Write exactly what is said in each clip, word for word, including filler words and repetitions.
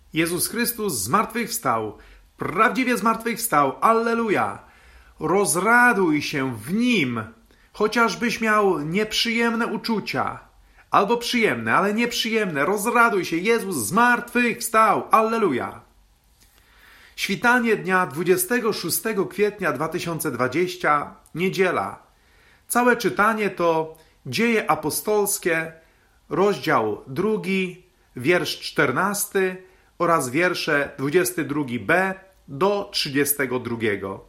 Jezus Chrystus zmartwychwstał, prawdziwie zmartwychwstał, alleluja! Rozraduj się w Nim, chociażbyś miał nieprzyjemne uczucia, albo przyjemne, ale nieprzyjemne, rozraduj się, Jezus zmartwychwstał, alleluja! Świtanie dnia dwudziestego szóstego kwietnia dwa tysiące dwudziestego, niedziela. Całe czytanie to Dzieje Apostolskie, rozdział drugi, wiersz czternasty oraz wiersze dwudziesty drugi b do trzydziestego drugiego.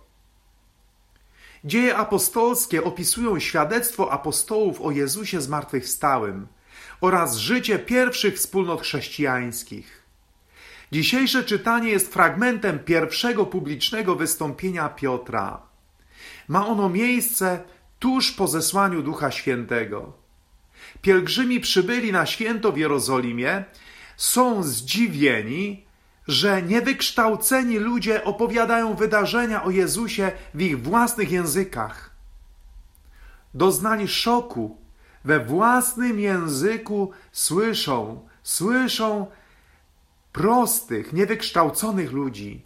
Dzieje apostolskie opisują świadectwo apostołów o Jezusie zmartwychwstałym oraz życie pierwszych wspólnot chrześcijańskich. Dzisiejsze czytanie jest fragmentem pierwszego publicznego wystąpienia Piotra. Ma ono miejsce tuż po zesłaniu Ducha Świętego. Pielgrzymi przybyli na święto w Jerozolimie, są zdziwieni, że niewykształceni ludzie opowiadają wydarzenia o Jezusie w ich własnych językach. Doznali szoku. We własnym języku słyszą, słyszą prostych, niewykształconych ludzi.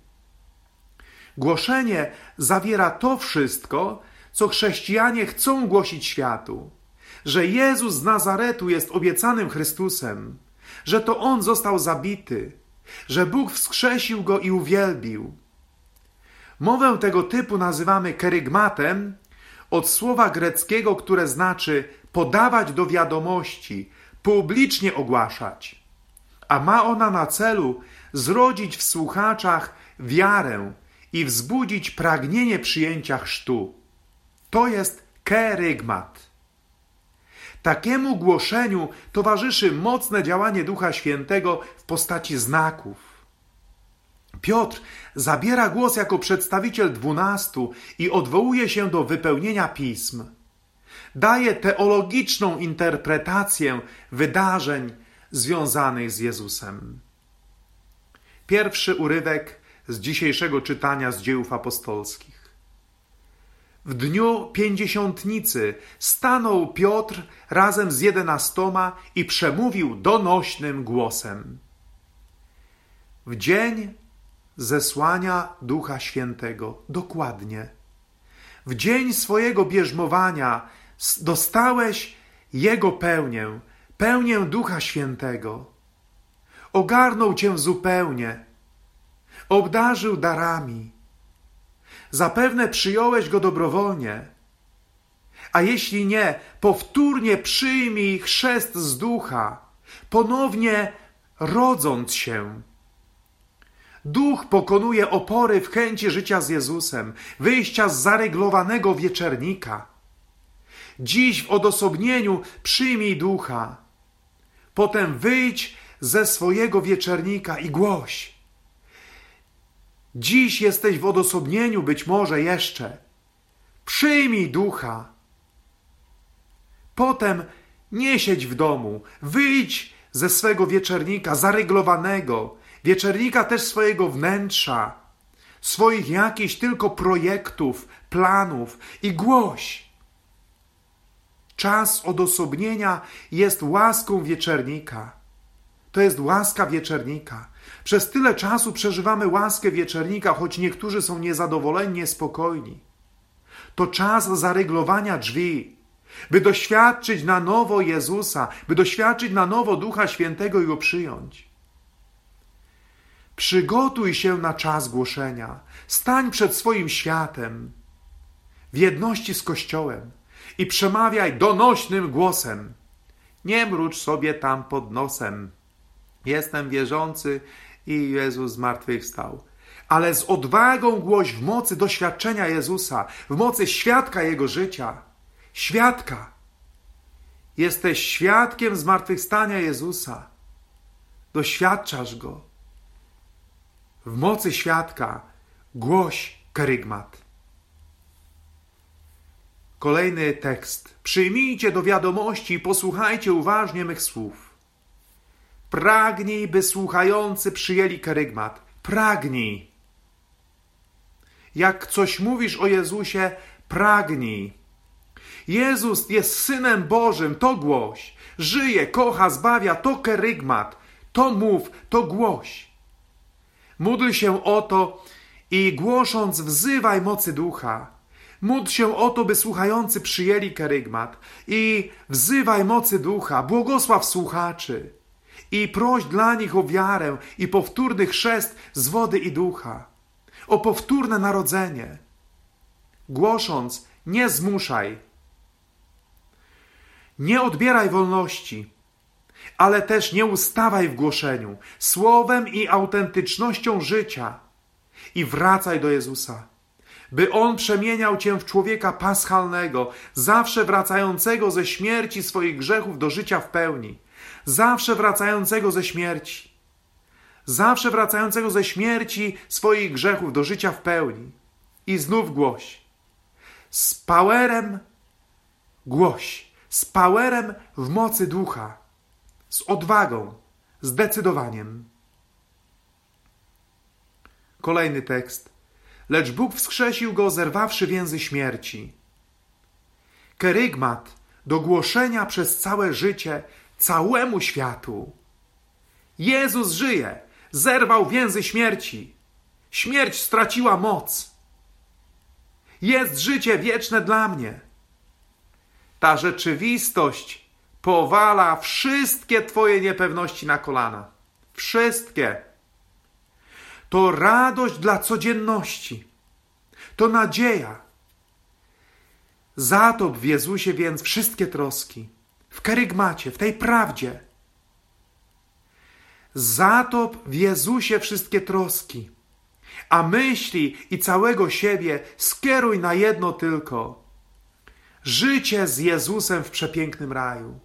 Głoszenie zawiera to wszystko, co chrześcijanie chcą głosić światu. Że Jezus z Nazaretu jest obiecanym Chrystusem, że to On został zabity, że Bóg wskrzesił Go i uwielbił. Mowę tego typu nazywamy kerygmatem, od słowa greckiego, które znaczy podawać do wiadomości, publicznie ogłaszać. A ma ona na celu zrodzić w słuchaczach wiarę i wzbudzić pragnienie przyjęcia chrztu. To jest kerygmat. Takiemu głoszeniu towarzyszy mocne działanie Ducha Świętego w postaci znaków. Piotr zabiera głos jako przedstawiciel dwunastu i odwołuje się do wypełnienia pism. Daje teologiczną interpretację wydarzeń związanych z Jezusem. Pierwszy urywek z dzisiejszego czytania z Dziejów Apostolskich. W dniu pięćdziesiątnicy stanął Piotr razem z jedenastoma i przemówił donośnym głosem. W dzień zesłania Ducha Świętego, dokładnie, w dzień swojego bierzmowania dostałeś Jego pełnię, pełnię Ducha Świętego. Ogarnął cię zupełnie, obdarzył darami. Zapewne przyjąłeś Go dobrowolnie, a jeśli nie, powtórnie przyjmij chrzest z Ducha, ponownie rodząc się. Duch pokonuje opory w chęci życia z Jezusem, wyjścia z zaryglowanego wieczernika. Dziś w odosobnieniu przyjmij Ducha, potem wyjdź ze swojego wieczernika i głoś. Dziś jesteś w odosobnieniu, być może jeszcze. Przyjmij Ducha. Potem nie siedź w domu. Wyjdź ze swego wieczernika zaryglowanego, wieczernika też swojego wnętrza, swoich jakichś tylko projektów, planów i głoś. Czas odosobnienia jest łaską wieczernika. To jest łaska wieczernika. Przez tyle czasu przeżywamy łaskę wieczernika, choć niektórzy są niezadowoleni, niespokojni. To czas zaryglowania drzwi, by doświadczyć na nowo Jezusa, by doświadczyć na nowo Ducha Świętego i Go przyjąć. Przygotuj się na czas głoszenia. Stań przed swoim światem w jedności z Kościołem i przemawiaj donośnym głosem. Nie mrucz sobie tam pod nosem. Jestem wierzący i Jezus zmartwychwstał. Ale z odwagą głoś w mocy doświadczenia Jezusa, w mocy świadka Jego życia. Świadka. Jesteś świadkiem zmartwychwstania Jezusa. Doświadczasz Go. W mocy świadka głoś kerygmat. Kolejny tekst. Przyjmijcie do wiadomości i posłuchajcie uważnie mych słów. Pragnij, by słuchający przyjęli kerygmat. Pragnij. Jak coś mówisz o Jezusie, pragnij. Jezus jest Synem Bożym, to głoś. Żyje, kocha, zbawia, to kerygmat. To mów, to głoś. Módl się o to i głosząc wzywaj mocy ducha. Módl się o to, by słuchający przyjęli kerygmat i wzywaj mocy ducha, błogosław słuchaczy i proś dla nich o wiarę i powtórny chrzest z wody i ducha, o powtórne narodzenie. Głosząc, nie zmuszaj, nie odbieraj wolności, ale też nie ustawaj w głoszeniu słowem i autentycznością życia i wracaj do Jezusa, by On przemieniał cię w człowieka paschalnego, zawsze wracającego ze śmierci swoich grzechów do życia w pełni, zawsze wracającego ze śmierci, zawsze wracającego ze śmierci swoich grzechów do życia w pełni. I znów głoś, z powerem głoś, z powerem w mocy ducha, z odwagą, zdecydowaniem. Kolejny tekst. Lecz Bóg wskrzesił go, zerwawszy więzy śmierci. Kerygmat do głoszenia przez całe życie całemu światu. Jezus żyje, zerwał więzy śmierci. Śmierć straciła moc. Jest życie wieczne dla mnie. Ta rzeczywistość powala wszystkie twoje niepewności na kolana. Wszystkie. To radość dla codzienności. To nadzieja. Zatop w Jezusie więc wszystkie troski. W kerygmacie, w tej prawdzie. Zatop w Jezusie wszystkie troski. A myśli i całego siebie skieruj na jedno tylko. Życie z Jezusem w przepięknym raju.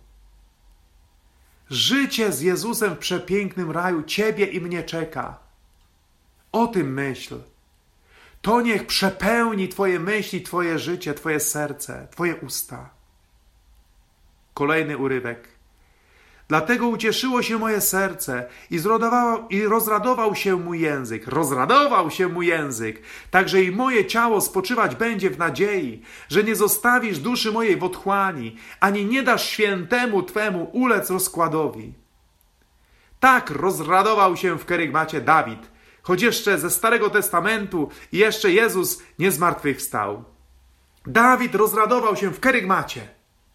Życie z Jezusem w przepięknym raju ciebie i mnie czeka. O tym myśl. To niech przepełni twoje myśli, twoje życie, twoje serce, twoje usta. Kolejny urywek. Dlatego ucieszyło się moje serce i, i rozradował się mój język. Rozradował się mój język. Także i moje ciało spoczywać będzie w nadziei, że nie zostawisz duszy mojej w otchłani, ani nie dasz świętemu Twemu ulec rozkładowi. Tak rozradował się w kerygmacie Dawid, choć jeszcze ze Starego Testamentu i jeszcze Jezus nie zmartwychwstał. Dawid rozradował się w kerygmacie.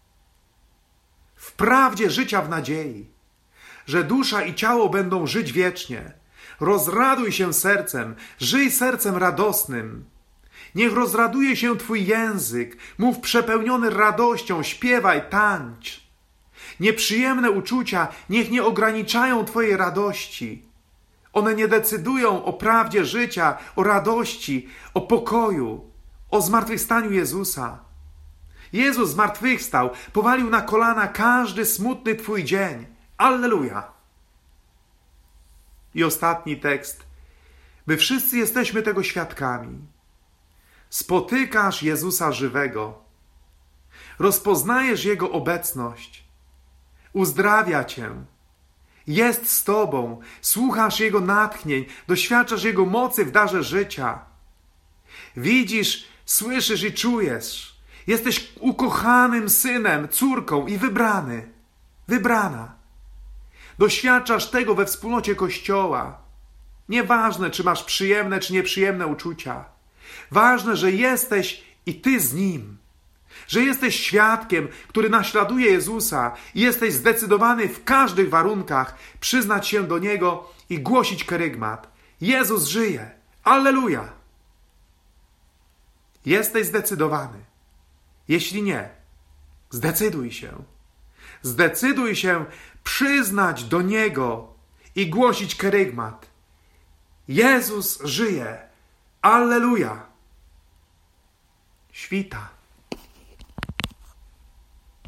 W prawdzie życia w nadziei, że dusza i ciało będą żyć wiecznie. Rozraduj się sercem, żyj sercem radosnym. Niech rozraduje się twój język, mów przepełniony radością, śpiewaj, tańcz. Nieprzyjemne uczucia niech nie ograniczają twojej radości. One nie decydują o prawdzie życia, o radości, o pokoju, o zmartwychwstaniu Jezusa. Jezus zmartwychwstał, powalił na kolana każdy smutny twój dzień. Alleluja! I ostatni tekst. My wszyscy jesteśmy tego świadkami. Spotykasz Jezusa żywego. Rozpoznajesz Jego obecność. Uzdrawia cię. Jest z tobą. Słuchasz Jego natchnień. Doświadczasz Jego mocy w darze życia. Widzisz, słyszysz i czujesz. Jesteś ukochanym synem, córką i wybrany. Wybrana. Doświadczasz tego we wspólnocie Kościoła. Nieważne, czy masz przyjemne, czy nieprzyjemne uczucia. Ważne, że jesteś i ty z Nim. Że jesteś świadkiem, który naśladuje Jezusa i jesteś zdecydowany w każdych warunkach przyznać się do Niego i głosić kerygmat. Jezus żyje. Alleluja! Jesteś zdecydowany. Jeśli nie, zdecyduj się. Zdecyduj się przyznać do Niego i głosić kerygmat. Jezus żyje. Alleluja! Świta.